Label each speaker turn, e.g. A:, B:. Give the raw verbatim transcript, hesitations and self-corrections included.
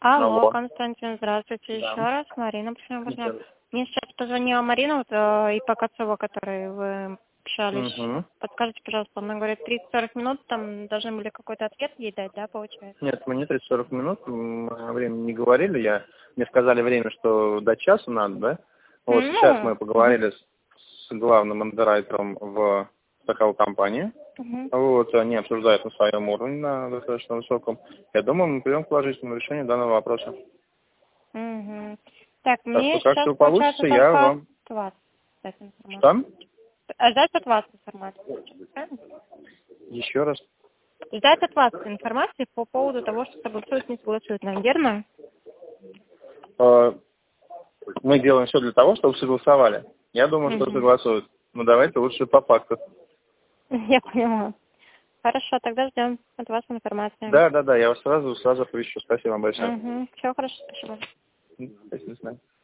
A: Алло,
B: Алло.
A: Константин, здравствуйте еще
B: Да.
A: раз. Марина, почему
B: Еще
A: важна?
B: раз.
A: Мне сейчас позвонила Марина вот, э, и по Кацова, которой вы общались.
B: Угу.
A: Подскажите, пожалуйста, она говорит, тридцать-сорок минут, там должны были какой-то ответ ей дать, да, получается?
B: Нет, мы не тридцать-сорок минут, м, о времени не говорили. Я, мне сказали время, что до часу надо, да? Вот сейчас
A: Ну,
B: мы поговорили с, с главным андеррайтером в страховой компании.
A: угу.
B: Вот, они обсуждают на своем уровне, на достаточно высоком. Я думаю, мы придем к положительному решению данного вопроса.
A: Угу. Так,
B: Так что
A: мне
B: как
A: сейчас,
B: все
A: получается,
B: получится, я
A: только от
B: вам...
A: вас ждать информацию.
B: Что?
A: А ждать от вас информацию, правильно?
B: Еще раз.
A: Ждать от вас информации по поводу того, что согласуют, не согласуют, наверное.
B: Э, Мы делаем все для того, чтобы согласовали. Я думаю, что
A: Угу.
B: согласуют. Но давайте лучше по факту.
A: Я поняла. Хорошо, тогда ждем от вас информации.
B: Да, да, да, я вас сразу, сразу оповещу. Спасибо вам большое.
A: Угу. Все хорошо, спасибо.
B: М, Спасибо.